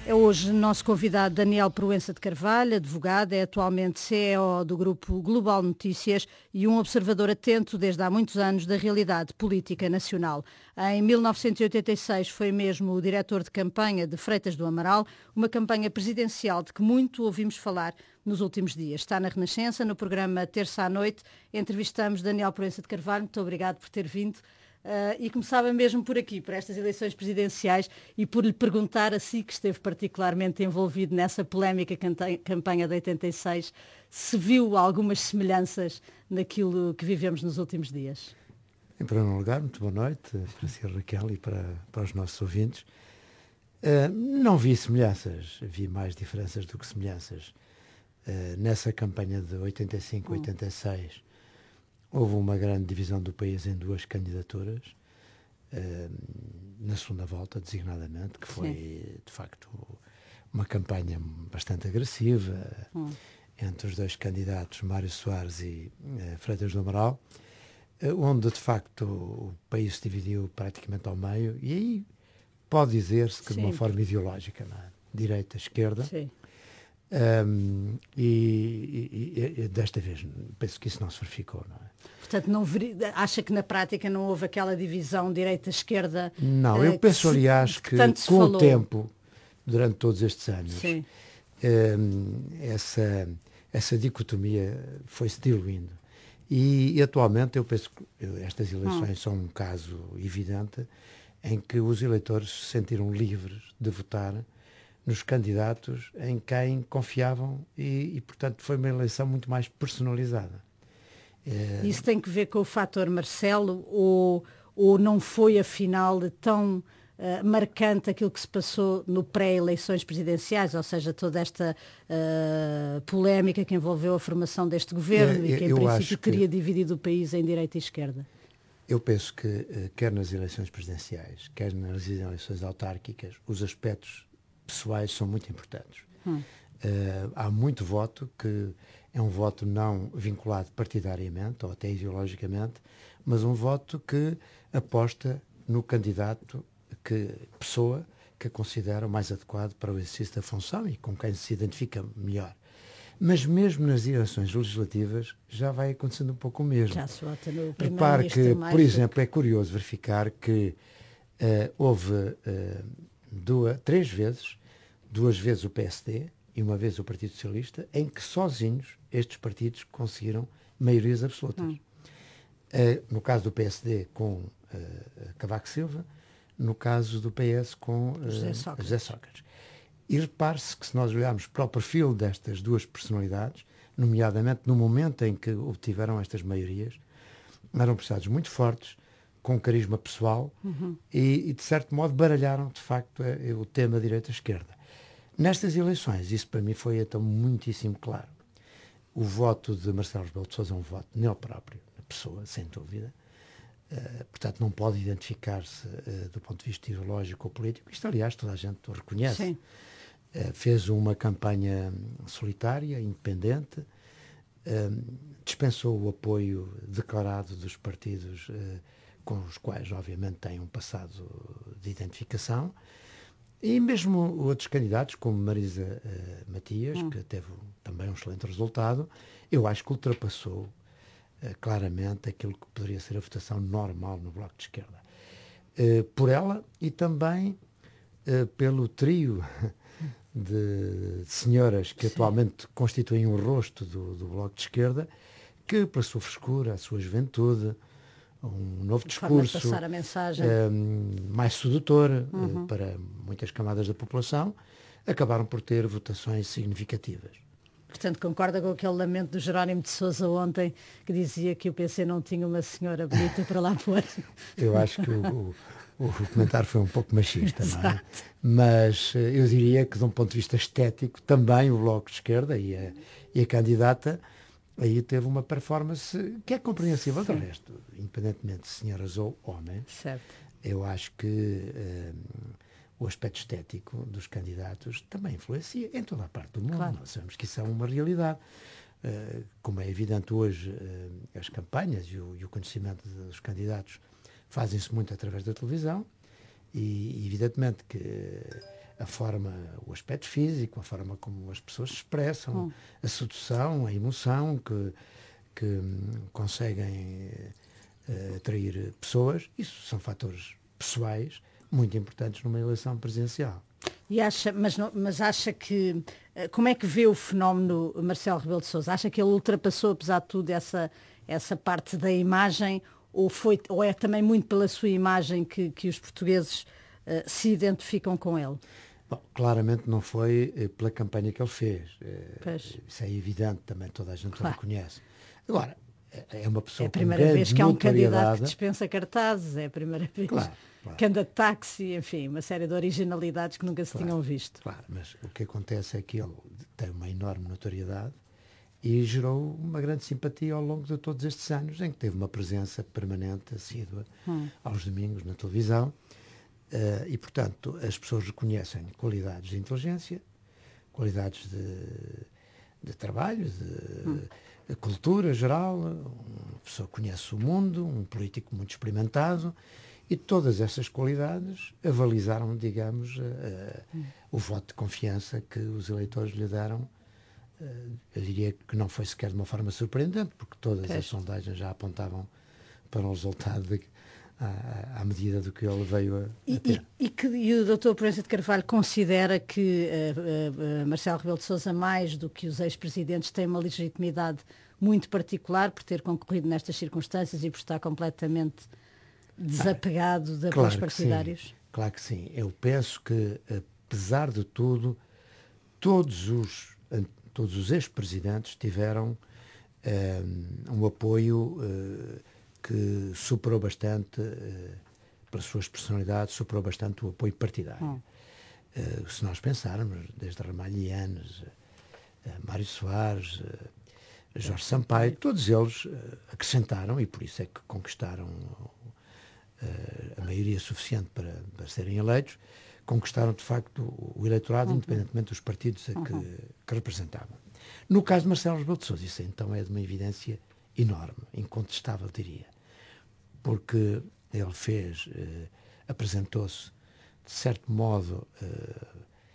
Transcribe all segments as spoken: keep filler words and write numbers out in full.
É hoje nosso convidado Daniel Proença de Carvalho, advogado, é atualmente C E O do Grupo Global Notícias e um observador atento desde há muitos anos da realidade política nacional. Em mil novecentos e oitenta e seis foi mesmo o diretor de campanha de Freitas do Amaral, uma campanha presidencial de que muito ouvimos falar nos últimos dias. Está na Renascença, no programa Terça à Noite, entrevistamos Daniel Proença de Carvalho. Muito obrigado por ter vindo. Uh, e começava mesmo por aqui, por estas eleições presidenciais, e por lhe perguntar a si, que esteve particularmente envolvido nessa polémica campanha de oitenta e seis, se viu algumas semelhanças naquilo que vivemos nos últimos dias. Em primeiro lugar, muito boa noite para si, Raquel, e para, para os nossos ouvintes. Uh, não vi semelhanças, vi mais diferenças do que semelhanças. Uh, nessa campanha de oitenta e cinco, hum. oitenta e seis, houve uma grande divisão do país em duas candidaturas, uh, na segunda volta, designadamente, que foi, Sim. de facto, uma campanha bastante agressiva hum. entre os dois candidatos, Mário Soares e uh, Freitas do Amaral, uh, onde, de facto, o país se dividiu praticamente ao meio, e aí pode dizer-se que Sim. de uma forma ideológica, não é? Direita, esquerda. Sim. Um, e, e, e desta vez penso que isso não se verificou, não é? Portanto, não veri... acha que na prática não houve aquela divisão direita-esquerda? Não, uh, eu penso, que se... aliás, que, que com falou. o tempo, durante todos estes anos, um, essa, essa dicotomia foi-se diluindo. E, e atualmente eu penso que estas eleições hum. são um caso evidente em que os eleitores se sentiram livres de votar nos candidatos em quem confiavam e, e, portanto, foi uma eleição muito mais personalizada. Isso tem que ver com o fator Marcelo ou, ou não foi, afinal, tão uh, marcante aquilo que se passou no pré-eleições presidenciais, ou seja, toda esta uh, polémica que envolveu a formação deste governo é, e que, em princípio, teria que... dividido o país em direita e esquerda? Eu penso que, uh, quer nas eleições presidenciais, quer nas eleições autárquicas, os aspectos pessoais são muito importantes. Hum. Uh, há muito voto que é um voto não vinculado partidariamente ou até ideologicamente, mas um voto que aposta no candidato, que pessoa que considera o mais adequado para o exercício da função e com quem se identifica melhor. Mas mesmo nas eleições legislativas já vai acontecendo um pouco o mesmo. Já se vota no Repare que, por exemplo, que... é curioso verificar que uh, houve uh, duas, três vezes, duas vezes o P S D e uma vez o Partido Socialista, em que sozinhos estes partidos conseguiram maiorias absolutas. Hum. Uh, no caso do P S D com uh, Cavaco Silva, no caso do P S com uh, José Sócrates. José Sócrates. E repare-se que se nós olharmos para o perfil destas duas personalidades, nomeadamente no momento em que obtiveram estas maiorias, eram personagens muito fortes, com carisma pessoal, uhum. e, e, de certo modo, baralharam, de facto, é, é o tema direita-esquerda. Nestas eleições, isso para mim foi então muitíssimo claro. O voto de Marcelo Rebelo de Sousa é um voto nele próprio, na pessoa, sem dúvida. Uh, portanto, não pode identificar-se uh, do ponto de vista ideológico ou político. Isto, aliás, toda a gente o reconhece. Uh, fez uma campanha solitária, independente, uh, dispensou o apoio declarado dos partidos uh, com os quais, obviamente, tem um passado de identificação. E mesmo outros candidatos, como Marisa uh, Matias, hum. que teve também um excelente resultado, eu acho que ultrapassou uh, claramente aquilo que poderia ser a votação normal no Bloco de Esquerda. Uh, por ela e também uh, pelo trio de senhoras que Sim. atualmente constituem o rosto do, do Bloco de Esquerda, que, pela sua frescura, a sua juventude, um novo discurso passar a mensagem. Um, mais sedutor uhum. uh, para muitas camadas da população, acabaram por ter votações significativas. Portanto, concorda com aquele lamento do Jerónimo de Sousa ontem, que dizia que o P C não tinha uma senhora bonita para lá pôr? Eu acho que o, o, o comentário foi um pouco machista, não é? Mas uh, eu diria que, de um ponto de vista estético, também o Bloco de Esquerda e a, e a candidata aí teve uma performance que é compreensível. Sim. Do resto, independentemente de senhoras ou homens, certo. Eu acho que um, o aspecto estético dos candidatos também influencia em toda a parte do mundo. Claro. Nós sabemos que isso é uma realidade. Uh, como é evidente hoje, uh, as campanhas e o, e o conhecimento dos candidatos fazem-se muito através da televisão e, evidentemente, que a forma, o aspecto físico, a forma como as pessoas se expressam, hum. a sedução, a emoção que, que hum, conseguem uh, atrair pessoas. Isso são fatores pessoais muito importantes numa eleição presidencial. E acha, mas, não, mas acha que, como é que vê o fenómeno Marcelo Rebelo de Sousa? Acha que ele ultrapassou, apesar de tudo, essa, essa parte da imagem, ou, foi, ou é também muito pela sua imagem que, que os portugueses uh, se identificam com ele? Bom, claramente não foi eh, pela campanha que ele fez. Pois. Isso é evidente, também toda a gente Claro. o reconhece. Agora, é uma pessoa é a com primeira grande vez que há um candidato que notoriedade. dispensa cartazes, é a primeira vez Claro, claro. que anda de táxi, enfim, uma série de originalidades que nunca se Claro, tinham visto. Claro, mas o que acontece é que ele tem uma enorme notoriedade e gerou uma grande simpatia ao longo de todos estes anos, em que teve uma presença permanente, assídua, hum. aos domingos na televisão. Uh, e, portanto, as pessoas reconhecem qualidades de inteligência, qualidades de, de trabalho, de, hum. de cultura geral. Uma pessoa que conhece o mundo, um político muito experimentado, e todas essas qualidades avalizaram, digamos, uh, hum. o voto de confiança que os eleitores lhe deram. Uh, eu diria que não foi sequer de uma forma surpreendente, porque todas Peste. as sondagens já apontavam para um resultado de, À, à medida do que ele veio a, a ter. E, e, que, e o doutor Proença de Carvalho considera que uh, uh, Marcelo Rebelo de Sousa, mais do que os ex-presidentes, tem uma legitimidade muito particular por ter concorrido nestas circunstâncias e por estar completamente desapegado ah, de claro apoios partidários? Que sim, claro que sim. Eu penso que, apesar de tudo, todos os, todos os ex-presidentes tiveram um, um apoio uh, que superou bastante, uh, pelas suas personalidades, superou bastante o apoio partidário. Hum. Uh, se nós pensarmos, desde Ramalhianes, uh, uh, Mário Soares, uh, Jorge é, Sampaio, é. todos eles uh, acrescentaram, e por isso é que conquistaram uh, a maioria suficiente para, para serem eleitos, conquistaram de facto o, o eleitorado, uhum. independentemente dos partidos a que, uhum. que representavam. No caso de Marcelo Rebelo de Sousa, isso então é de uma evidência enorme, incontestável, diria. Porque ele fez, eh, apresentou-se, de certo modo, eh,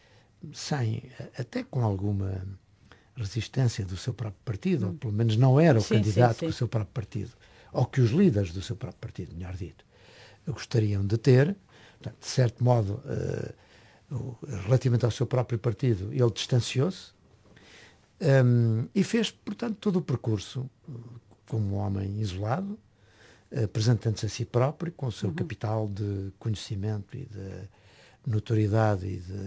sem, até com alguma resistência do seu próprio partido, hum. ou pelo menos não era o sim, candidato sim, sim. que o seu próprio partido, ou que os líderes do seu próprio partido, melhor dito, gostariam de ter. Portanto, de certo modo, eh, relativamente ao seu próprio partido, ele distanciou-se um, e fez, portanto, todo o percurso como um homem isolado, apresentando-se a si próprio, com o seu uhum. capital de conhecimento e de notoriedade e de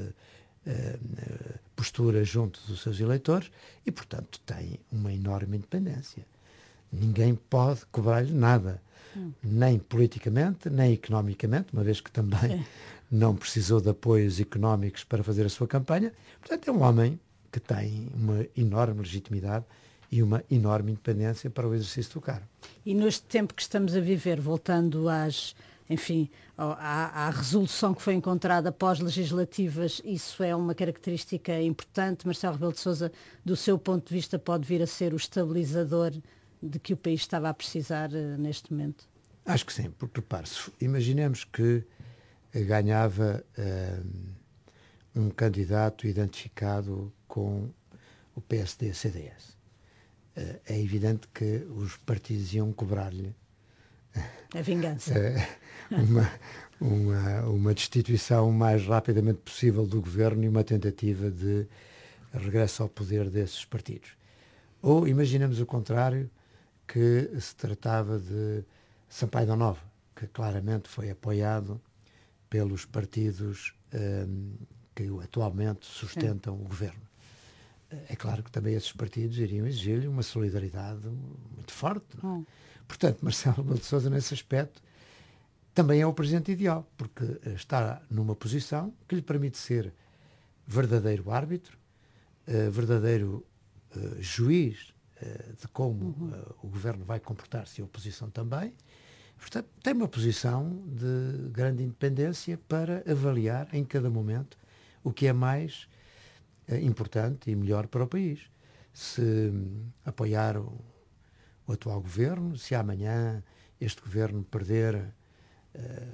uh, postura junto dos seus eleitores, e, portanto, tem uma enorme independência. Ninguém pode cobrar-lhe nada, uhum. nem politicamente, nem economicamente, uma vez que também é. não precisou de apoios económicos para fazer a sua campanha. Portanto, é um homem que tem uma enorme legitimidade e uma enorme independência para o exercício do cargo. E neste tempo que estamos a viver, voltando às, enfim, à, à resolução que foi encontrada pós-legislativas, isso é uma característica importante. Marcelo Rebelo de Sousa, do seu ponto de vista, pode vir a ser o estabilizador de que o país estava a precisar uh, neste momento? Acho que sim, porque, repare-se, imaginemos que ganhava uh, um candidato identificado com o P S D C D S. Uh, é evidente que os partidos iam cobrar-lhe a vingança. Uh, uma, uma, uma destituição o mais rapidamente possível do governo e uma tentativa de regresso ao poder desses partidos. Ou imaginemos o contrário, que se tratava de Sampaio da Nova, que claramente foi apoiado pelos partidos um, que atualmente sustentam Sim. o governo. É claro que também esses partidos iriam exigir-lhe uma solidariedade muito forte. Não é? hum. Portanto, Marcelo Rebelo de Sousa, nesse aspecto, também é o presidente ideal, porque está numa posição que lhe permite ser verdadeiro árbitro, uh, verdadeiro uh, juiz uh, de como uhum. uh, o governo vai comportar-se e a oposição também. Portanto, tem uma posição de grande independência para avaliar em cada momento o que é mais uh, importante e melhor para o país. Se um, apoiar o, o atual governo, se amanhã este governo perder uh,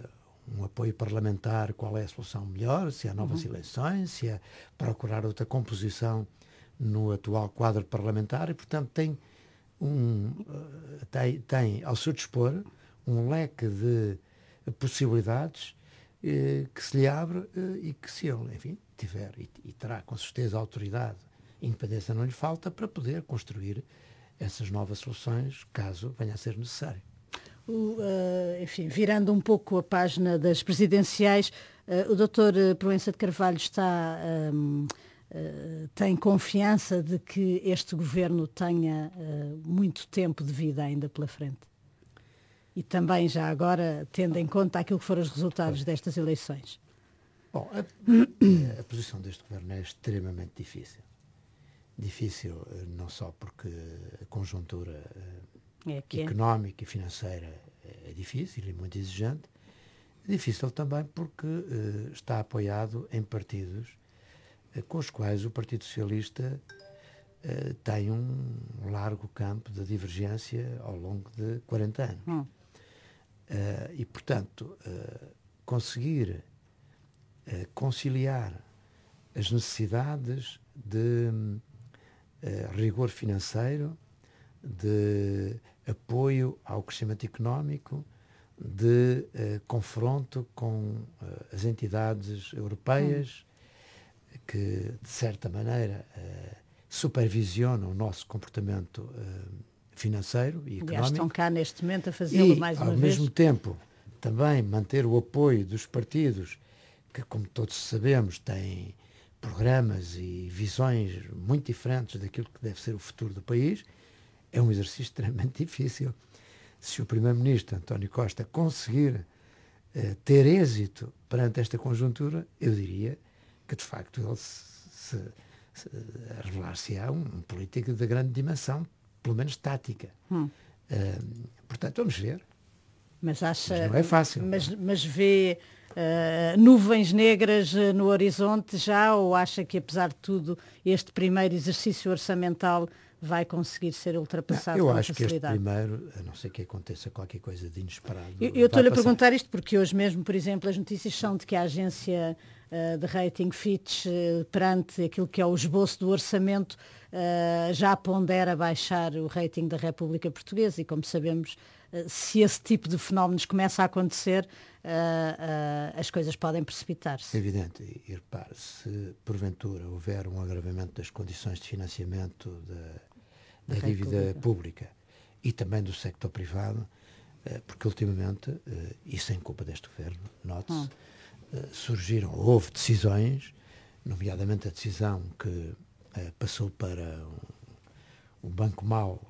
um apoio parlamentar, qual é a solução melhor, se há novas uhum. eleições, se há procurar outra composição no atual quadro parlamentar, e, portanto, tem, um, tem, tem ao seu dispor um leque de possibilidades eh, que se lhe abre eh, e que, se ele, enfim, tiver e, e terá com certeza autoridade, independência não lhe falta, para poder construir essas novas soluções, caso venha a ser necessário. O, uh, enfim, virando um pouco a página das presidenciais, uh, o doutor Proença de Carvalho está, um, uh, tem confiança de que este governo tenha uh, muito tempo de vida ainda pela frente? E também, já agora, tendo em conta aquilo que foram os resultados destas eleições. Bom, a, a posição deste governo é extremamente difícil. Difícil não só porque a conjuntura é que económica é. e financeira é difícil e muito exigente, é difícil também porque uh, está apoiado em partidos uh, com os quais o Partido Socialista uh, tem um largo campo de divergência ao longo de quarenta anos. Hum. Uh, e, portanto, uh, conseguir uh, conciliar as necessidades de uh, rigor financeiro, de apoio ao crescimento económico, de uh, confronto com uh, as entidades europeias hum. que, de certa maneira, uh, supervisionam o nosso comportamento uh, financeiro e económico. E estão cá neste momento a fazê-lo mais uma vez. E, ao vez. mesmo tempo, também manter o apoio dos partidos que, como todos sabemos, têm programas e visões muito diferentes daquilo que deve ser o futuro do país, é um exercício extremamente difícil. Se o primeiro-ministro António Costa conseguir uh, ter êxito perante esta conjuntura, eu diria que, de facto, ele se, se, se revelar-se-á um, um político de grande dimensão, pelo menos tática. Hum. Uh, portanto, vamos ver. Mas, acha, mas não é fácil. Mas, mas vê uh, nuvens negras no horizonte já, ou acha que, apesar de tudo, este primeiro exercício orçamental vai conseguir ser ultrapassado não, eu com acho facilidade? Que este primeiro, a não ser que aconteça qualquer coisa de inesperado. Eu, eu estou-lhe a perguntar isto porque hoje mesmo, por exemplo, as notícias são de que a agência uh, de rating Fitch, uh, perante aquilo que é o esboço do orçamento, uh, já pondera baixar o rating da República Portuguesa, e, como sabemos, uh, se esse tipo de fenómenos começa a acontecer, uh, uh, as coisas podem precipitar-se. É evidente. E, repare, se porventura houver um agravamento das condições de financiamento da da dívida pública e também do sector privado, porque ultimamente, e sem culpa deste governo, note-se, hum. surgiram, houve decisões, nomeadamente a decisão que passou para um, um banco mau,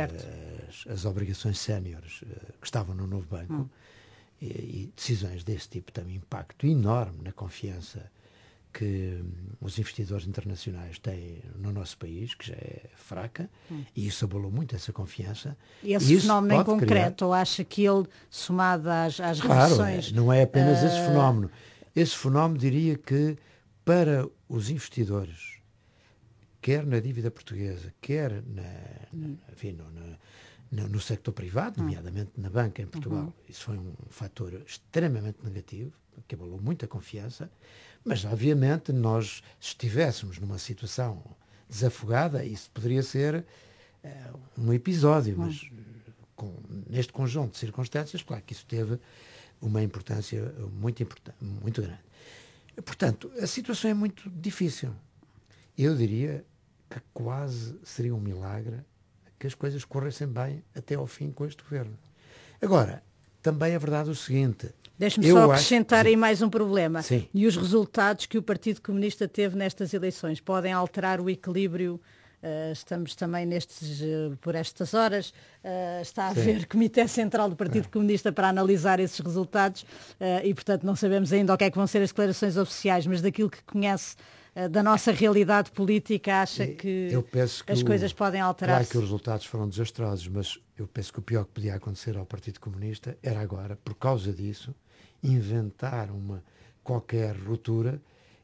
as, as obrigações séniores que estavam no novo banco, hum. e, e decisões desse tipo têm um impacto enorme na confiança que os investidores internacionais têm no nosso país, que já é fraca, hum. e isso abalou muito essa confiança. E esse e fenómeno em concreto, criar... ou acha que ele, somado às, às claro, reduções... É, não é apenas uh... esse fenómeno. Esse fenómeno, diria que, para os investidores, quer na dívida portuguesa, quer na, hum. na, enfim, no, no, no sector privado, nomeadamente hum. na banca em Portugal, uhum. isso foi um fator extremamente negativo, que abalou muito a confiança. Mas, obviamente, nós, se estivéssemos numa situação desafogada, isso poderia ser uh, um episódio, mas uh, com, neste conjunto de circunstâncias, claro que isso teve uma importância muito, importante, muito grande. Portanto, a situação é muito difícil. Eu diria que quase seria um milagre que as coisas corressem bem até ao fim com este governo. Agora, também é verdade o seguinte... Deixe-me só acrescentar acho... aí mais um problema. Sim. E os resultados que o Partido Comunista teve nestas eleições podem alterar o equilíbrio. Uh, estamos também nestes, uh, por estas horas, uh, está a Sim. haver Comitê Central do Partido é. Comunista para analisar esses resultados uh, e, portanto, não sabemos ainda o que é que vão ser as declarações oficiais, mas daquilo que conhece uh, da nossa realidade política, acha que, eu penso que as o... coisas podem alterar-se? Claro que os resultados foram desastrosos, mas eu penso que o pior que podia acontecer ao Partido Comunista era agora, por causa disso, inventar uma qualquer ruptura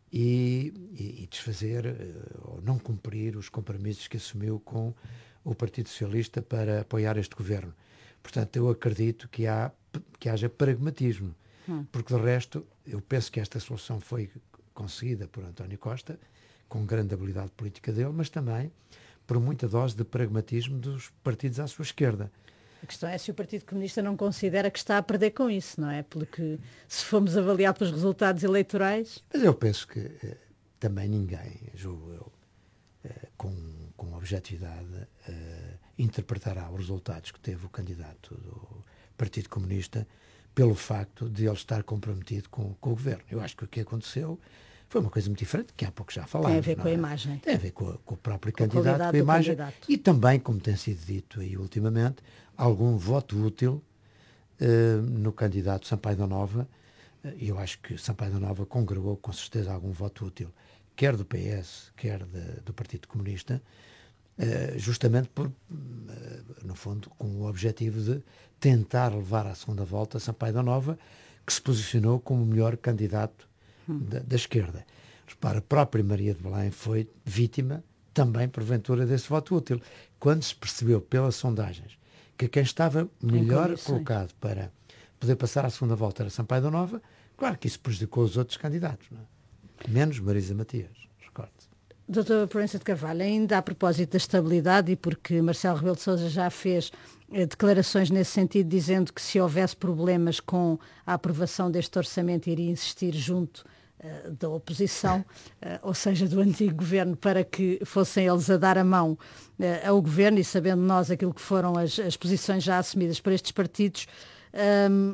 e, e, e desfazer uh, ou não cumprir os compromissos que assumiu com o Partido Socialista para apoiar este governo. Portanto, eu acredito que, há, que haja pragmatismo. hum. porque de resto eu penso que esta solução foi conseguida por António Costa, com grande habilidade política dele, mas também por muita dose de pragmatismo dos partidos à sua esquerda. A questão é se o Partido Comunista não considera que está a perder com isso, não é? Porque se formos avaliar pelos resultados eleitorais... Mas eu penso que eh, também ninguém, julgo eu, eh, com, com objetividade, eh, interpretará os resultados que teve o candidato do Partido Comunista pelo facto de ele estar comprometido com, com o governo. Eu acho que o que aconteceu foi uma coisa muito diferente, que há pouco já falámos. Tem a ver com é? a imagem. Tem a ver com, a, com o próprio com candidato, a com a imagem. Candidato. E também, como tem sido dito aí ultimamente, algum voto útil uh, no candidato Sampaio da Nova. E uh, eu acho que Sampaio da Nova congregou com certeza algum voto útil, quer do P S, quer de, do Partido Comunista, uh, justamente por, uh, no fundo, com o objetivo de tentar levar à segunda volta Sampaio da Nova, que se posicionou como o melhor candidato Da, da esquerda. Repara, a própria Maria de Belém foi vítima também, porventura, desse voto útil. Quando se percebeu pelas sondagens que quem estava melhor colocado para poder passar à segunda volta era Sampaio da Nova, claro que isso prejudicou os outros candidatos, não é? Menos Marisa Matias, recorde-se. doutor Proença de Carvalho, ainda a propósito da estabilidade, e porque Marcelo Rebelo de Sousa já fez eh, declarações nesse sentido, dizendo que se houvesse problemas com a aprovação deste orçamento iria insistir junto eh, da oposição, eh, ou seja, do antigo governo, para que fossem eles a dar a mão eh, ao governo, e sabendo nós aquilo que foram as, as posições já assumidas por estes partidos, ehm,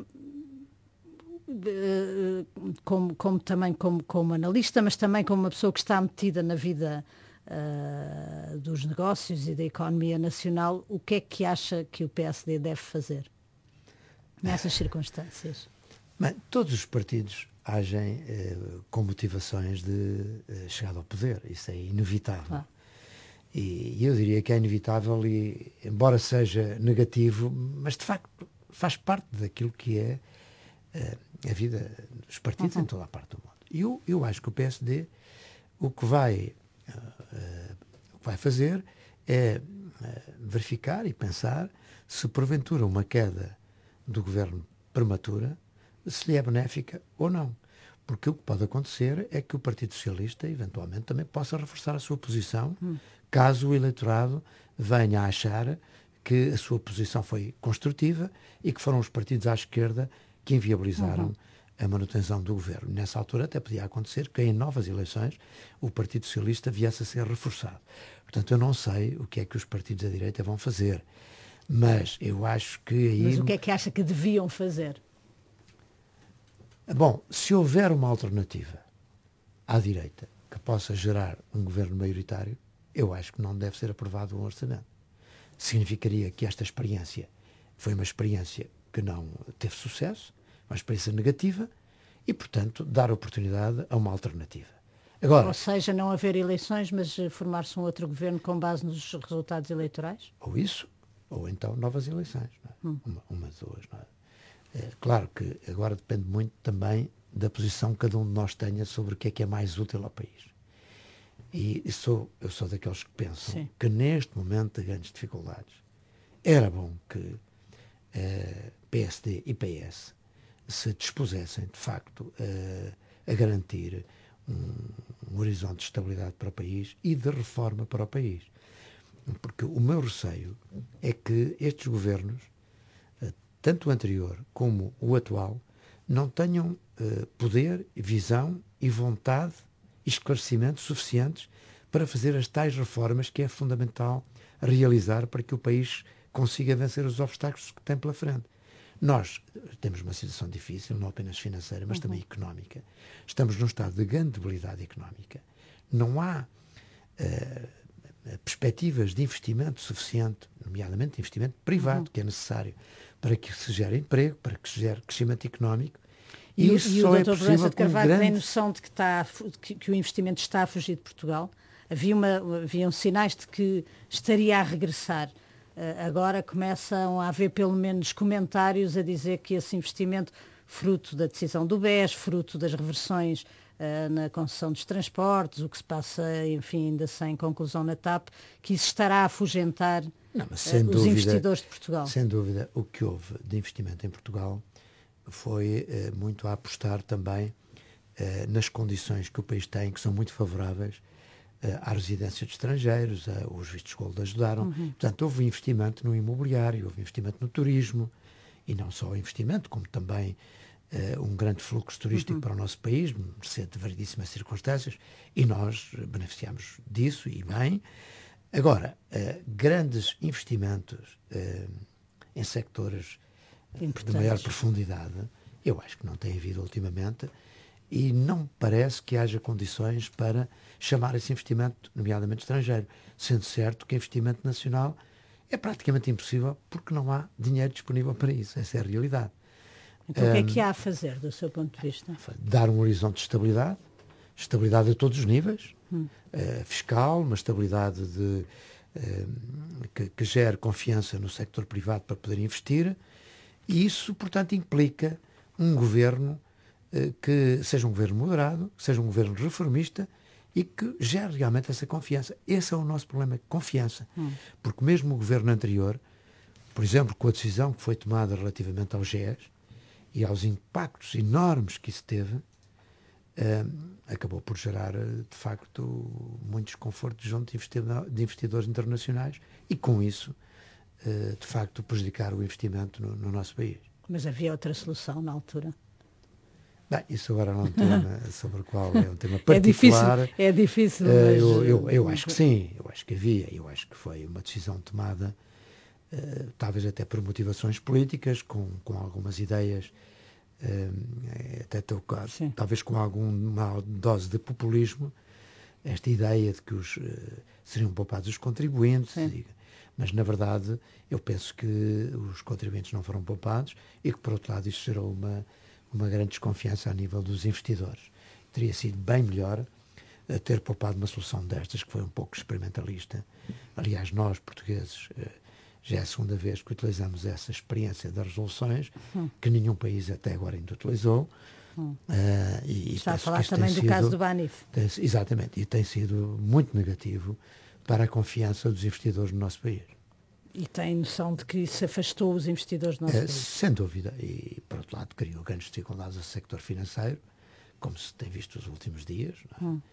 Como, como também como, como analista, mas também como uma pessoa que está metida na vida uh, dos negócios e da economia nacional, o que é que acha que o P S D deve fazer nessas circunstâncias? Bem, todos os partidos agem uh, com motivações de uh, chegada ao poder, isso é inevitável. Ah. E, e eu diria que é inevitável e, embora seja negativo, mas de facto faz parte daquilo que é uh, a vida dos partidos uhum. em toda a parte do mundo. E eu, eu acho que o P S D o que vai, uh, uh, o que vai fazer é uh, verificar e pensar se porventura uma queda do governo prematura se lhe é benéfica ou não. Porque o que pode acontecer é que o Partido Socialista eventualmente também possa reforçar a sua posição hum. caso o eleitorado venha a achar que a sua posição foi construtiva e que foram os partidos à esquerda que inviabilizaram uhum. a manutenção do governo. Nessa altura até podia acontecer que em novas eleições o Partido Socialista viesse a ser reforçado. Portanto, eu não sei o que é que os partidos da direita vão fazer, mas eu acho que aí... Mas o que é que acha que deviam fazer? Bom, se houver uma alternativa à direita que possa gerar um governo maioritário, eu acho que não deve ser aprovado um orçamento. Significaria que esta experiência foi uma experiência que não teve sucesso, uma experiência negativa, e, portanto, dar oportunidade a uma alternativa. Agora, ou seja, não haver eleições, mas formar-se um outro governo com base nos resultados eleitorais? Ou isso, ou então novas eleições. Não é? hum. uma, uma de duas. Não é? É, claro que agora depende muito também da posição que cada um de nós tenha sobre o que é que é mais útil ao país. E sou, eu sou daqueles que pensam Sim. que neste momento de grandes dificuldades era bom que eh, P S D e P S se dispusessem, de facto, a, a garantir um, um horizonte de estabilidade para o país e de reforma para o país. Porque o meu receio é que estes governos, tanto o anterior como o atual, não tenham uh, poder, visão e vontade e esclarecimento suficientes para fazer as tais reformas que é fundamental realizar para que o país consiga vencer os obstáculos que tem pela frente. Nós temos uma situação difícil, não apenas financeira, mas uhum. também económica. Estamos num estado de grande debilidade económica. Não há uh, perspectivas de investimento suficiente, nomeadamente investimento privado, uhum. que é necessário para que se gere emprego, para que se gere crescimento económico. E, e isso e só o doutor Proença de Carvalho grande... tem noção de que, está, que, que o investimento está a fugir de Portugal? Havia uma, haviam sinais de que estaria a regressar. Uh, agora começam a haver pelo menos comentários a dizer que esse investimento, fruto da decisão do B E S, fruto das reversões uh, na concessão dos transportes, o que se passa, enfim, ainda sem conclusão na T A P, que isso estará a afugentar Não, mas sem uh, dúvida, os investidores de Portugal. Sem dúvida, o que houve de investimento em Portugal foi uh, muito a apostar também uh, nas condições que o país tem, que são muito favoráveis uh, à residência de estrangeiros, uh, os vistos gold ajudaram. Uhum. Portanto, houve investimento no imobiliário, houve investimento no turismo, e não só investimento, como também uh, um grande fluxo turístico uhum. para o nosso país, mercê de variedíssimas circunstâncias, e nós beneficiamos disso, e bem. Agora, uh, grandes investimentos uh, em sectores de maior profundidade, eu acho que não tem havido ultimamente, e não me parece que haja condições para chamar esse investimento, nomeadamente estrangeiro, sendo certo que investimento nacional é praticamente impossível porque não há dinheiro disponível para isso. Essa é a realidade. Então um, o que é que há a fazer, do seu ponto de vista? Dar um horizonte de estabilidade, estabilidade a todos os níveis, hum. uh, fiscal, uma estabilidade de, uh, que, que gere confiança no sector privado para poder investir, e isso, portanto, implica um governo uh, que seja um governo moderado, que seja um governo reformista e que gere realmente essa confiança. Esse é o nosso problema, confiança. Hum. Porque mesmo o governo anterior, por exemplo, com a decisão que foi tomada relativamente ao G E S e aos impactos enormes que isso teve, uh, acabou por gerar, de facto, muito desconforto junto de, investidor, de investidores internacionais e, com isso, uh, de facto, prejudicar o investimento no, no nosso país. Mas havia outra solução na altura? Bem, isso agora não é um tema sobre o qual é um tema particular. É difícil, é difícil uh, mas... eu, eu, eu acho que sim, eu acho que havia, eu acho que foi uma decisão tomada, uh, talvez até por motivações políticas, com, com algumas ideias, uh, até tocar, talvez com alguma dose de populismo, esta ideia de que os, uh, seriam poupados os contribuintes, e, mas na verdade eu penso que os contribuintes não foram poupados e que, por outro lado, isto gerou uma uma grande desconfiança a nível dos investidores. Teria sido bem melhor uh, ter poupado uma solução destas, que foi um pouco experimentalista. Aliás, nós, portugueses, uh, já é a segunda vez que utilizamos essa experiência das resoluções, hum. que nenhum país até agora ainda utilizou. Hum. Uh, e, Está a falar também do sido, caso do Banif. Tem, exatamente, e tem sido muito negativo para a confiança dos investidores no nosso país. E tem noção de que isso afastou os investidores do nosso é, país? Sem dúvida. E, por outro lado, criou grandes dificuldades ao sector financeiro, como se tem visto nos últimos dias. Não é? Hum.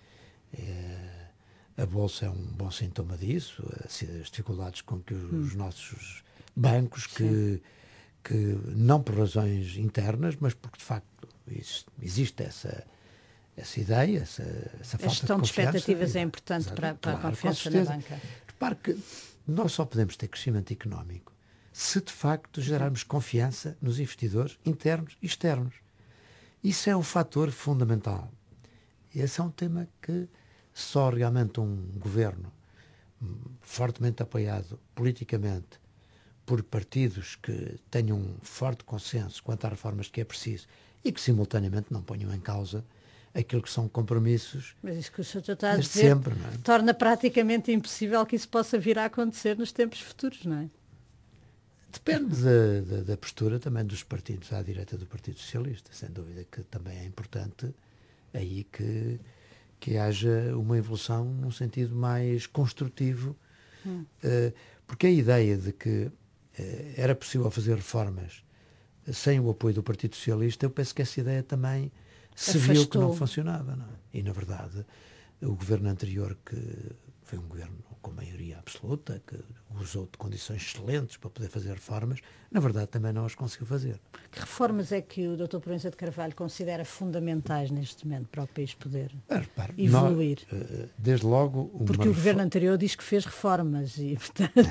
É, a Bolsa é um bom sintoma disso, as dificuldades com que os hum. nossos bancos, que, que não por razões internas, mas porque, de facto, existe, existe essa, essa ideia, essa, essa falta de confiança. A gestão de expectativas é importante para, para claro, a confiança na banca. Repare que nós só podemos ter crescimento económico se, de facto, gerarmos confiança nos investidores internos e externos. Isso é um fator fundamental. Esse é um tema que só realmente um governo fortemente apoiado politicamente por partidos que tenham um forte consenso quanto às reformas que é preciso e que, simultaneamente, não ponham em causa aquilo que são compromissos. Mas isso que o senhor está a dizer sempre, não é? Torna praticamente impossível que isso possa vir a acontecer nos tempos futuros, não é? Depende da, da, da postura também dos partidos à direita do Partido Socialista. Sem dúvida que também é importante aí que, que haja uma evolução num sentido mais construtivo, hum. uh, porque a ideia de que uh, era possível fazer reformas sem o apoio do Partido Socialista, eu penso que essa ideia também se Afastou. viu que não funcionava, não é? E, na verdade, o governo anterior, que foi um governo com maioria absoluta, que usou de condições excelentes para poder fazer reformas, na verdade também não as conseguiu fazer. Que reformas é que o doutor Proença de Carvalho considera fundamentais neste momento para o país poder ah, repare, evoluir? Nós, desde logo... Uma Porque o governo anterior diz que fez reformas e, portanto,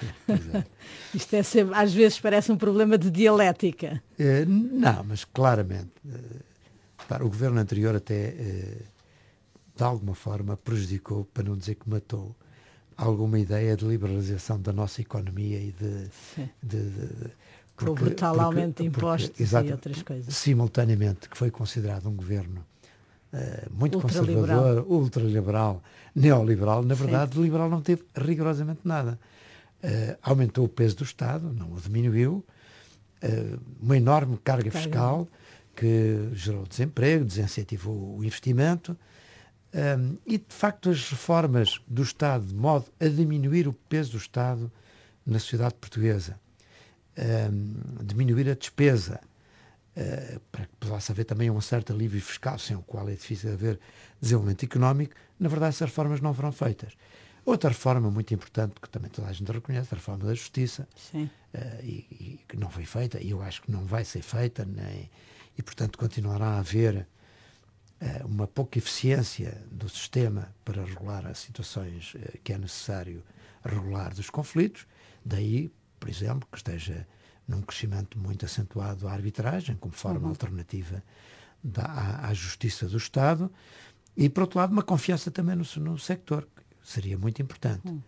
isto é sempre, às vezes parece um problema de dialética. Uh, não, mas claramente... Uh, Para, o governo anterior até, eh, de alguma forma, prejudicou, para não dizer que matou, alguma ideia de liberalização da nossa economia e de... de, de, de porque, o brutal porque, aumento de impostos porque, exato, e outras coisas. Simultaneamente, que foi considerado um governo eh, muito conservador, ultraliberal, neoliberal, na verdade, Sim. liberal não teve rigorosamente nada. Eh, aumentou o peso do Estado, não o diminuiu, eh, uma enorme carga, carga. fiscal, que gerou desemprego, desincentivou o investimento um, e, de facto, as reformas do Estado de modo a diminuir o peso do Estado na sociedade portuguesa, um, diminuir a despesa, uh, para que possa haver também um certo alívio fiscal, sem o qual é difícil haver desenvolvimento económico, na verdade essas reformas não foram feitas. Outra reforma muito importante, que também toda a gente reconhece, a reforma da Justiça, uh, e, e que não foi feita, e eu acho que não vai ser feita, nem, e portanto continuará a haver uh, uma pouca eficiência do sistema para regular as situações uh, que é necessário regular dos conflitos. Daí, por exemplo, que esteja num crescimento muito acentuado a arbitragem, como forma uhum. alternativa da, à, à justiça do Estado, e, por outro lado, uma confiança também no, no sector, que seria muito importante. Uhum.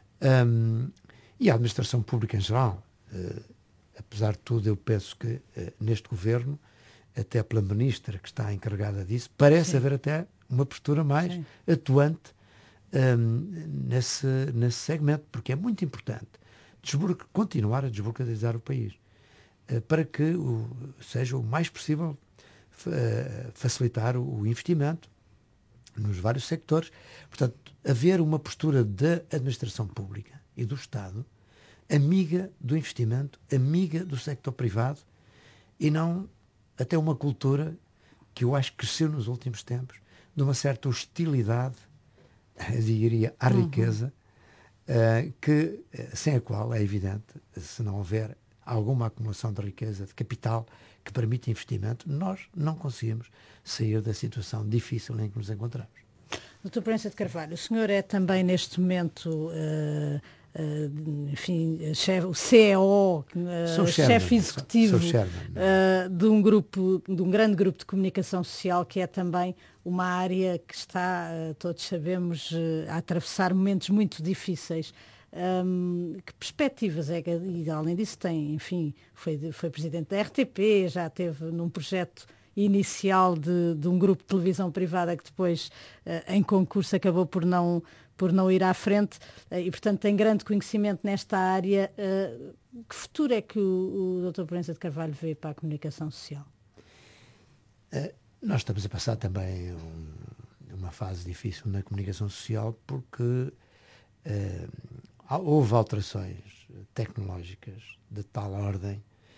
Um, e a administração pública em geral, uh, apesar de tudo, eu penso que uh, neste governo, até pela ministra que está encarregada disso, parece Sim. haver até uma postura mais Sim. atuante um, nesse, nesse segmento, porque é muito importante continuar a desburocratizar o país, uh, para que o, seja o mais possível uh, facilitar o, o investimento nos vários sectores. Portanto, haver uma postura da administração pública e do Estado amiga do investimento, amiga do sector privado, e não até uma cultura que eu acho que cresceu nos últimos tempos, de uma certa hostilidade, eu diria, à uhum. riqueza, Uh, que, sem a qual, é evidente, se não houver alguma acumulação de riqueza, de capital, que permita investimento, nós não conseguimos sair da situação difícil em que nos encontramos. doutor Proença de Carvalho, o senhor é também, neste momento, uh, uh, enfim, chefe, o C E O, uh, chefe executivo sou, sou uh, de um grupo, de um grande grupo de comunicação social, que é também uma área que está, todos sabemos, a atravessar momentos muito difíceis. Um, que perspectivas é que, e além disso tem, enfim, foi, foi presidente da R T P, já teve num projeto inicial de, de um grupo de televisão privada que depois, uh, em concurso, acabou por não, por não ir à frente, uh, e portanto tem grande conhecimento nesta área. Uh, que futuro é que o, o doutor Proença de Carvalho vê para a comunicação social? Uh. Nós estamos a passar também um, uma fase difícil na comunicação social, porque uh, houve alterações tecnológicas de tal ordem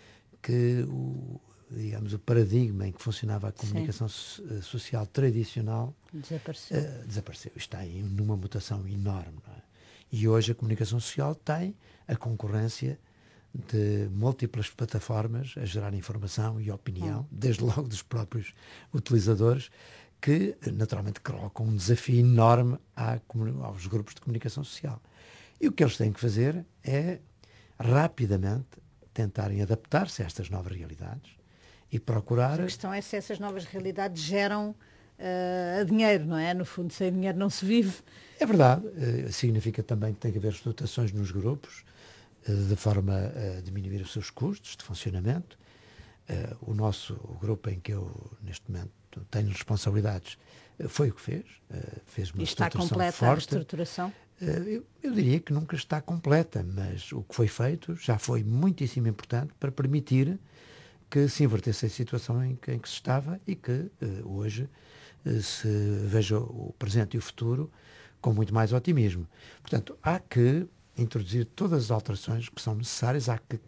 que o, digamos, o paradigma em que funcionava a comunicação so, social tradicional desapareceu. Uh, desapareceu. Está em numa mutação enorme. Não é? E hoje a comunicação social tem a concorrência de múltiplas plataformas a gerar informação e opinião, hum. desde logo dos próprios utilizadores, que naturalmente colocam um desafio enorme à, aos grupos de comunicação social. E o que eles têm que fazer é rapidamente tentarem adaptar-se a estas novas realidades e procurar... A questão é se essas novas realidades geram uh, dinheiro, não é? No fundo, sem dinheiro não se vive. É verdade. Uh, significa também que tem que haver dotações nos grupos, de forma a diminuir os seus custos de funcionamento. Uh, o nosso o grupo em que eu, neste momento, tenho responsabilidades, uh, foi o que fez. Uh, fez uma e está completa forte. a reestruturação? Uh, eu, eu diria que nunca está completa, mas o que foi feito já foi muitíssimo importante para permitir que se invertesse a situação em que, em que se estava e que uh, hoje uh, se veja o presente e o futuro com muito mais otimismo. Portanto, há que introduzir todas as alterações que são necessárias, há que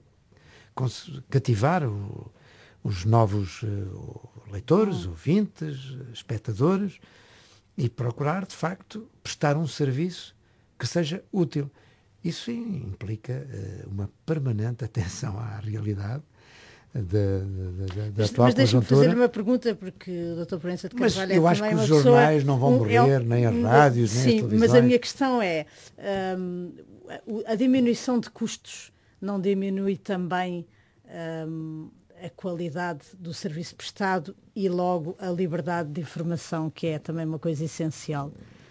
cativar o, os novos uh, leitores, ouvintes, espectadores, e procurar, de facto, prestar um serviço que seja útil. Isso implica uh, uma permanente atenção à realidade da, da, da mas, atual mas deixa-me conjuntura. fazer uma pergunta, porque o doutor Proença de Carvalho mas eu é acho que os pessoa, jornais não vão um, morrer, é, nem as rádios, sim, nem as televisões. Mas a minha questão é, um, a diminuição de custos não diminui também um, a qualidade do serviço prestado e logo a liberdade de informação, que é também uma coisa essencial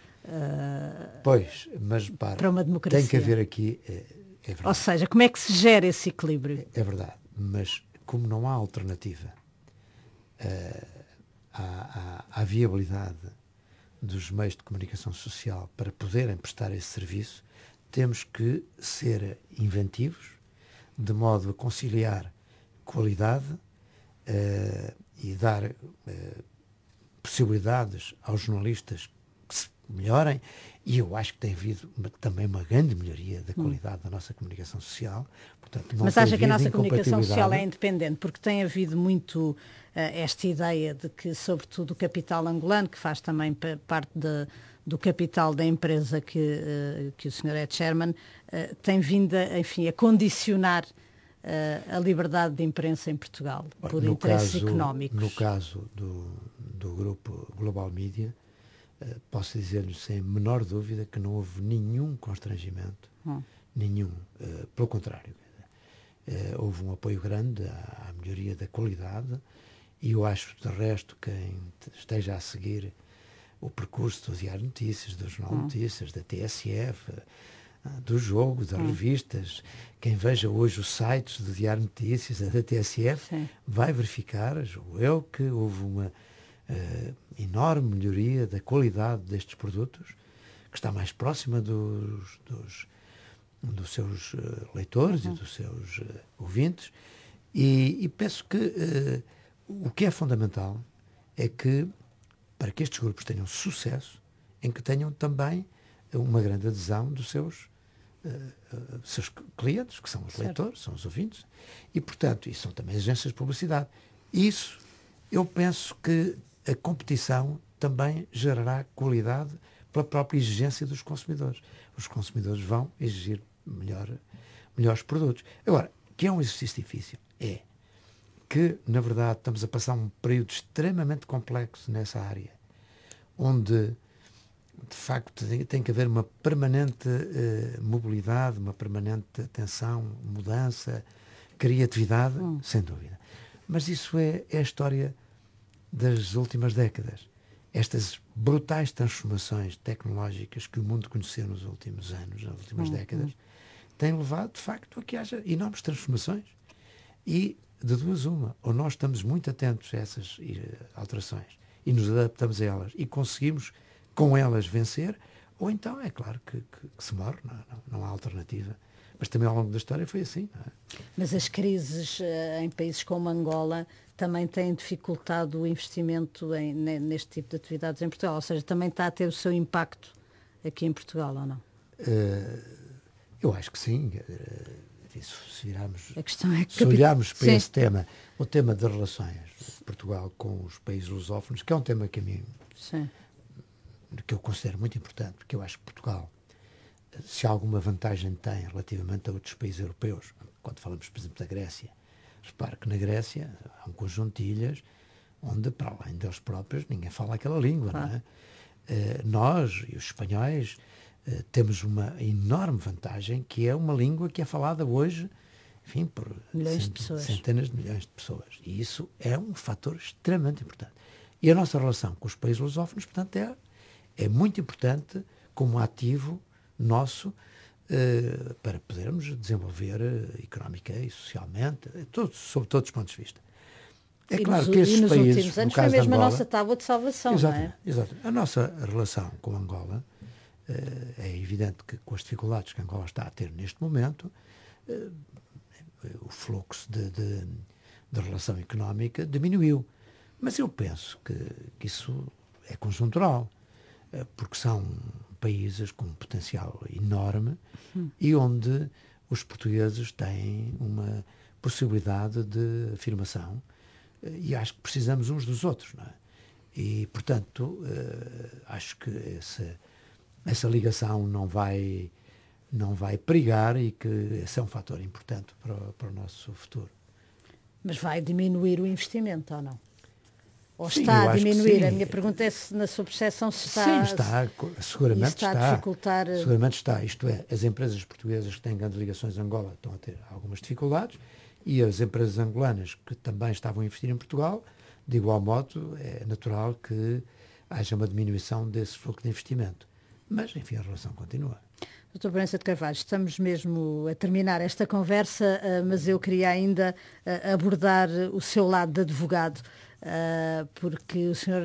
uh, pois, mas, para, para uma democracia. Tem que haver aqui... É, é verdade. Ou seja, como é que se gera esse equilíbrio? É, é verdade, mas como não há alternativa uh, à, à, à viabilidade dos meios de comunicação social para poderem prestar esse serviço, temos que ser inventivos, de modo a conciliar qualidade uh, e dar uh, possibilidades aos jornalistas que se melhorem. E eu acho que tem havido uma, também uma grande melhoria da qualidade hum. da nossa comunicação social. Portanto, não Mas acha que a nossa comunicação social é independente? Porque tem havido muito uh, esta ideia de que, sobretudo, o capital angolano, que faz também p- parte de, do capital da empresa que, uh, que o senhor é chairman, uh, tem vindo, a, enfim, a condicionar uh, a liberdade de imprensa em Portugal, por no interesses caso, económicos. No caso do, do grupo Global Media, Uh, posso dizer-lhe sem menor dúvida que não houve nenhum constrangimento, hum. nenhum, uh, pelo contrário. Uh, houve um apoio grande à, à melhoria da qualidade e eu acho, de resto, quem esteja a seguir o percurso do Diário Notícias, do Jornal hum. Notícias, da T S F, uh, do Jogo, das hum. revistas, quem veja hoje os sites do Diário Notícias, da T S F, Sim. vai verificar, julgo eu, que houve uma Uh, enorme melhoria da qualidade destes produtos, que está mais próxima dos, dos, dos seus uh, leitores uhum. e dos seus uh, ouvintes, e, e penso que uh, o que é fundamental é que, para que estes grupos tenham sucesso, em que tenham também uma grande adesão dos seus, uh, uh, seus clientes, que são os certo. leitores, são os ouvintes, e, portanto, e são também agências de publicidade. Isso, eu penso que a competição também gerará qualidade pela própria exigência dos consumidores. Os consumidores vão exigir melhor, melhores produtos. Agora, que é um exercício difícil? É que, na verdade, estamos a passar um período extremamente complexo nessa área, onde, de facto, tem, tem que haver uma permanente eh, mobilidade, uma permanente atenção, mudança, criatividade, hum. sem dúvida. Mas isso é, é a história das últimas décadas. Estas brutais transformações tecnológicas que o mundo conheceu nos últimos anos, nas últimas uhum. décadas, têm levado, de facto, a que haja enormes transformações. E, de duas uma, ou nós estamos muito atentos a essas alterações e nos adaptamos a elas e conseguimos, com elas, vencer, ou então é claro que, que, que se morre, não, não, não há alternativa. Mas também ao longo da história foi assim. Não é? Mas as crises uh, em países como Angola também têm dificultado o investimento em, neste tipo de atividades em Portugal? Ou seja, também está a ter o seu impacto aqui em Portugal, ou não? Uh, eu acho que sim. Uh, isso, se virarmos, a questão é que se olharmos para sim. esse tema, o tema das relações de Portugal com os países lusófonos, que é um tema que a mim, sim. que eu considero muito importante, porque eu acho que Portugal, se alguma vantagem tem relativamente a outros países europeus, quando falamos, por exemplo, da Grécia, repare que na Grécia há um conjunto de ilhas onde, para além deles próprios, ninguém fala aquela língua. Ah. Não é? Uh, nós e os espanhóis uh, temos uma enorme vantagem, que é uma língua que é falada hoje, enfim, por milhões cent- de pessoas. centenas de milhões de pessoas. E isso é um fator extremamente importante. E a nossa relação com os países lusófonos, portanto, é, é muito importante como ativo nosso uh, para podermos desenvolver uh, económica e socialmente, todos, sob todos os pontos de vista. É e claro nos, que esses e nos países, últimos anos no caso foi mesmo Angola, a nossa tábua de salvação, exatamente, não é? Exatamente. A nossa relação com Angola, uh, é evidente que com as dificuldades que Angola está a ter neste momento, uh, o fluxo de, de, de relação económica diminuiu. Mas eu penso que, que isso é conjuntural, uh, porque são países com um potencial enorme hum. e onde os portugueses têm uma possibilidade de afirmação e acho que precisamos uns dos outros, não é? E, portanto, uh, acho que essa, essa ligação não vai, não vai perigar e que esse é um fator importante para, para o nosso futuro. Mas vai diminuir o investimento, ou não? Ou sim, está a diminuir? A minha pergunta é se, na sua percepção, se está... Sim, está. Seguramente está. está. A dificultar... Seguramente está. Isto é, as empresas portuguesas que têm grandes ligações a Angola estão a ter algumas dificuldades e as empresas angolanas que também estavam a investir em Portugal, de igual modo, é natural que haja uma diminuição desse fluxo de investimento. Mas, enfim, a relação continua. doutor Bragança de Carvalho, estamos mesmo a terminar esta conversa, mas eu queria ainda abordar o seu lado de advogado, porque o senhor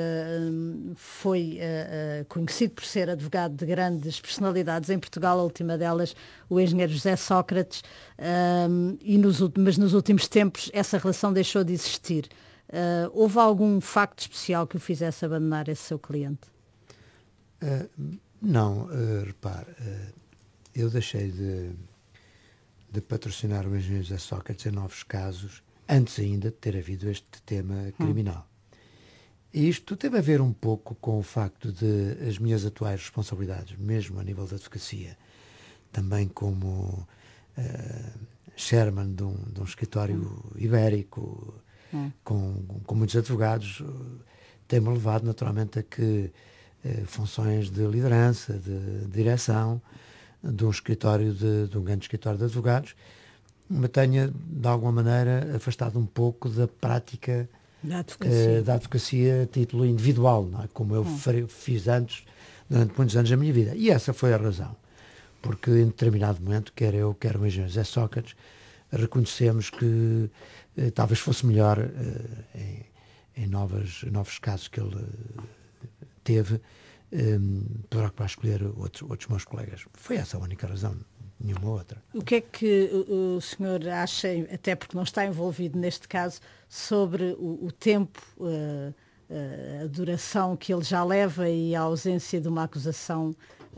foi conhecido por ser advogado de grandes personalidades em Portugal, a última delas o engenheiro José Sócrates, e nos, mas nos últimos tempos essa relação deixou de existir. Houve algum facto especial que o fizesse abandonar esse seu cliente? Uh, não, uh, repare, uh, eu deixei de, de patrocinar o engenheiro José Sócrates em novos casos, antes ainda de ter havido este tema criminal. Hum. E isto teve a ver um pouco com o facto de as minhas atuais responsabilidades, mesmo a nível da advocacia, também como uh, chairman de um, de um escritório hum. ibérico, hum. com, com muitos advogados, uh, tem-me levado naturalmente a que uh, funções de liderança, de, de direção, de um escritório, de, de um grande escritório de advogados, me tenha, de alguma maneira, afastado um pouco da prática da advocacia, uh, da advocacia a título individual, não é? Como eu hum. fiz antes, durante muitos anos da minha vida. E essa foi a razão. Porque em determinado momento, quer eu, quer o engenheiro José Sócrates, reconhecemos que uh, talvez fosse melhor, uh, em, em novas, novos casos que ele uh, teve, um, para escolher outros, outros meus colegas. Foi essa a única razão. Nenhuma outra. O que é que o, o senhor acha, até porque não está envolvido neste caso, sobre o, o tempo, uh, uh, a duração que ele já leva e a ausência de uma acusação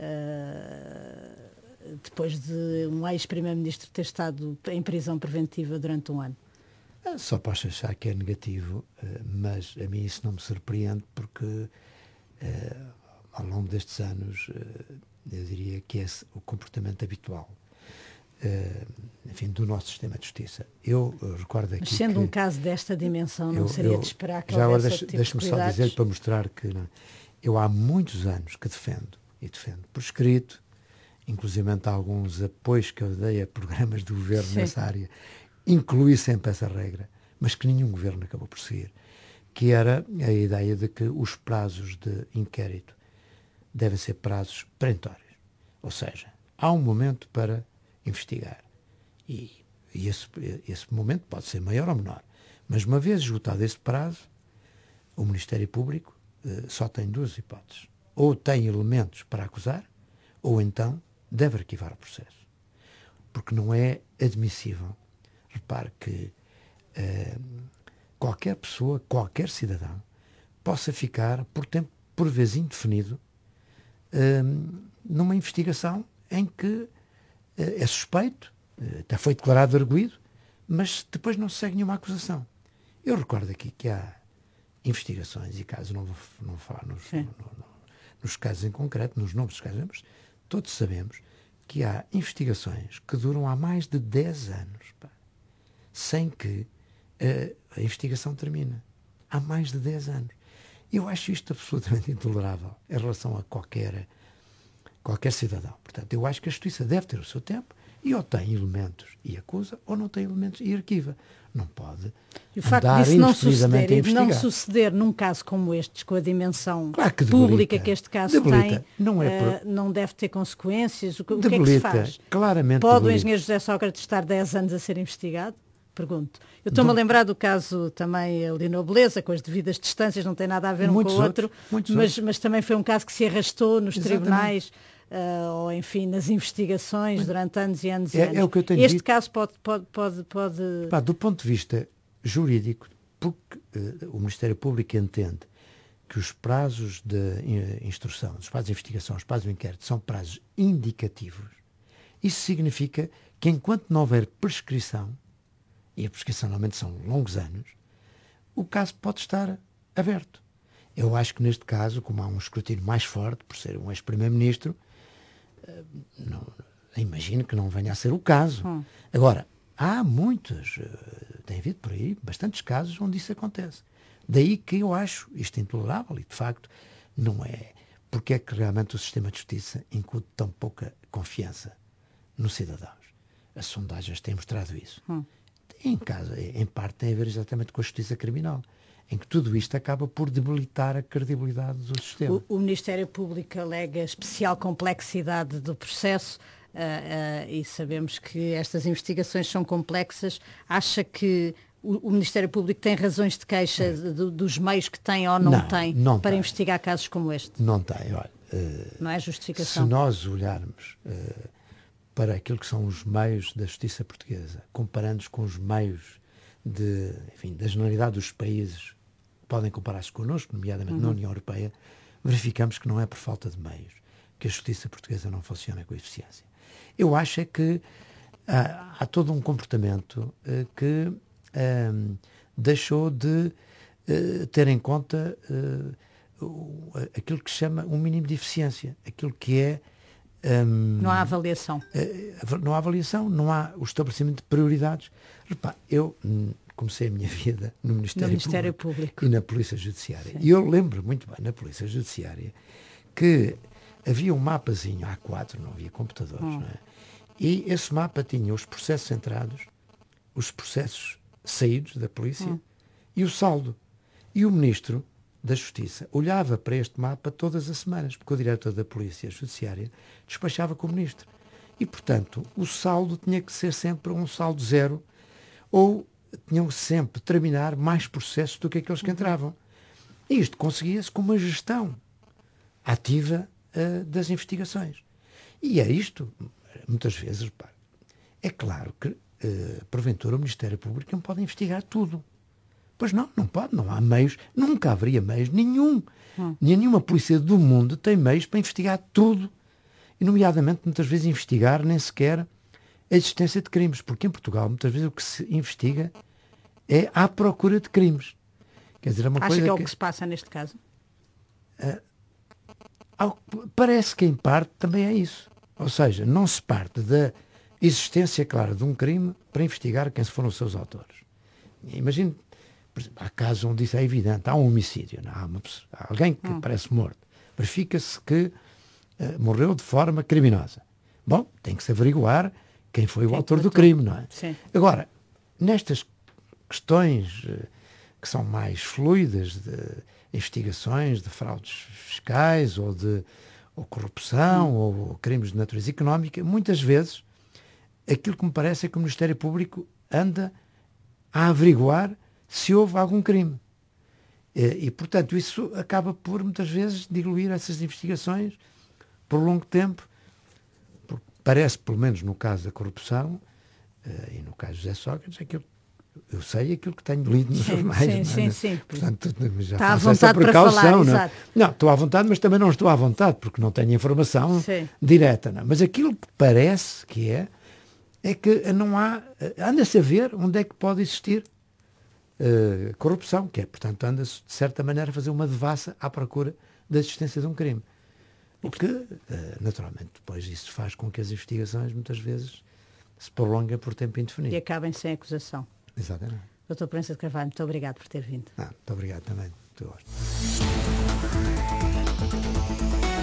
uh, depois de um ex-primeiro-ministro ter estado em prisão preventiva durante um ano? Só posso achar que é negativo, mas a mim isso não me surpreende porque uh, ao longo destes anos uh, eu diria que é o comportamento habitual, uh, enfim, do nosso sistema de justiça. Eu uh, recordo aqui. Mas sendo que um caso desta dimensão, não eu, seria eu, de esperar que já houvesse agora outro tipo deixe-me de só cuidados? dizer, para mostrar que não, eu há muitos anos que defendo, e defendo por escrito, inclusive alguns apoios que eu dei a programas do governo Sim. nessa área, incluí sempre essa regra, mas que nenhum governo acabou por seguir, que era a ideia de que os prazos de inquérito devem ser prazos perentórios. Ou seja, há um momento para investigar. E, e esse, esse momento pode ser maior ou menor. Mas uma vez esgotado esse prazo, o Ministério Público eh, só tem duas hipóteses. Ou tem elementos para acusar, ou então deve arquivar o processo. Porque não é admissível. Repare que eh, qualquer pessoa, qualquer cidadão, possa ficar por tempo, por vezes indefinido, Um, numa investigação em que uh, é suspeito, uh, até foi declarado arguido, mas depois não se segue nenhuma acusação. Eu recordo aqui que há investigações, e casos, não vou, não vou falar nos, no, no, nos casos em concreto, nos nomes dos casos, mas todos sabemos que há investigações que duram há mais de dez anos, pá, sem que uh, a investigação termine. Há mais de dez anos. Eu acho isto absolutamente intolerável em relação a qualquer, qualquer cidadão. Portanto, eu acho que a justiça deve ter o seu tempo e ou tem elementos e acusa, ou não tem elementos e arquiva. Não pode e o facto disso não suceder e de não suceder num caso como este, com a dimensão claro que pública que este caso debilita. tem, não, é por... uh, não deve ter consequências. O, que, o debilita, que é que se faz? Claramente Pode debilita. o engenheiro José Sócrates estar dez anos a ser investigado? Pergunto. Eu estou-me Do... a lembrar do caso também ali na Beleza, com as devidas distâncias, não tem nada a ver um muitos com o outro, outros, mas, mas também foi um caso que se arrastou nos Exatamente. tribunais, uh, ou enfim, nas investigações mas, durante anos e anos é, e anos. É o que eu tenho este dito. caso pode... pode, pode, pode... Pá, do ponto de vista jurídico, porque uh, o Ministério Público entende que os prazos de uh, instrução, os prazos de investigação, os prazos de inquérito são prazos indicativos, isso significa que enquanto não houver prescrição, e a prescrição normalmente são longos anos, o caso pode estar aberto. Eu acho que neste caso, como há um escrutínio mais forte, por ser um ex-primeiro-ministro, não, imagino que não venha a ser o caso. Hum. Agora, há muitos, tem havido por aí bastantes casos onde isso acontece. Daí que eu acho isto intolerável e, de facto, não é. Porque é que realmente o sistema de justiça incude tão pouca confiança nos cidadãos? As sondagens têm mostrado isso. Hum. Em, caso, em parte tem a ver exatamente com a justiça criminal, em que tudo isto acaba por debilitar a credibilidade do sistema. O, o Ministério Público alega especial complexidade do processo uh, uh, e sabemos que estas investigações são complexas. Acha que o, o Ministério Público tem razões de queixa é. de, dos meios que tem ou não, não tem não para tem. investigar casos como este? Não tem. Olha, uh, não é justificação? Se nós olharmos uh, para aquilo que são os meios da justiça portuguesa, comparando-os com os meios de, enfim, da generalidade dos países que podem comparar-se connosco, nomeadamente uhum. na União Europeia, verificamos que não é por falta de meios que a justiça portuguesa não funciona com eficiência. Eu acho é que há, há todo um comportamento uh, que um, deixou de uh, ter em conta uh, o, aquilo que se chama um mínimo de eficiência, aquilo que é... Um, não há avaliação. Uh, não há avaliação, não há o estabelecimento de prioridades. Repá, eu hum, comecei a minha vida no Ministério, no Ministério Público, Público e na Polícia Judiciária. Sim. E eu lembro muito bem, na Polícia Judiciária, que havia um mapazinho A quatro, não havia computadores, hum. não é? E esse mapa tinha os processos entrados, os processos saídos da polícia hum. e o saldo. E o Ministro da Justiça olhava para este mapa todas as semanas, porque o diretor da Polícia Judiciária despachava com o Ministro. E, portanto, o saldo tinha que ser sempre um saldo zero, ou tinham sempre de terminar mais processos do que aqueles que entravam. E isto conseguia-se com uma gestão ativa uh, das investigações. E é isto, muitas vezes, repare, é claro que, uh, porventura, o Ministério Público não pode investigar tudo. Pois não, não pode, não há meios, nunca haveria meios, nenhum. Hum. Nenhuma polícia do mundo tem meios para investigar tudo. E, nomeadamente, muitas vezes investigar nem sequer a existência de crimes, porque em Portugal, muitas vezes, o que se investiga é à procura de crimes. Quer dizer, é uma Acha coisa que é o que, que se passa neste caso? Uh, ao, parece que, em parte, também é isso. Ou seja, não se parte da existência clara de um crime para investigar quem foram os seus autores. Imagine, por exemplo, há casos onde isso é evidente, há um homicídio, não? Há, uma pessoa, há alguém que hum. parece morto. Verifica-se que uh, morreu de forma criminosa. Bom, tem que se averiguar quem foi quem o autor do crime, não é? Sim. Agora, nestas questões uh, que são mais fluidas, de investigações de fraudes fiscais ou de ou corrupção hum. ou crimes de natureza económica, muitas vezes aquilo que me parece é que o Ministério Público anda a averiguar se houve algum crime. E, e, portanto, isso acaba por, muitas vezes, diluir essas investigações por longo tempo. Porque parece, pelo menos no caso da corrupção, uh, e no caso de José Sócrates, aquilo, eu sei aquilo que tenho lido nos jornais. Sim, sim, é? sim. Portanto, já está à faço essa vontade para falar, não, exato. Não, estou à vontade, mas também não estou à vontade, porque não tenho informação sim. direta. Não. Mas aquilo que parece que é, é que não há, anda-se a ver onde é que pode existir uh, corrupção, que é, portanto, anda-se, de certa maneira, a fazer uma devassa à procura da existência de um crime. Porque, uh, naturalmente, depois isso faz com que as investigações, muitas vezes, se prolonguem por tempo indefinido. E acabem sem acusação. Exatamente. doutor Proença de Carvalho, muito obrigado por ter vindo. Ah, muito obrigado também. Muito gosto.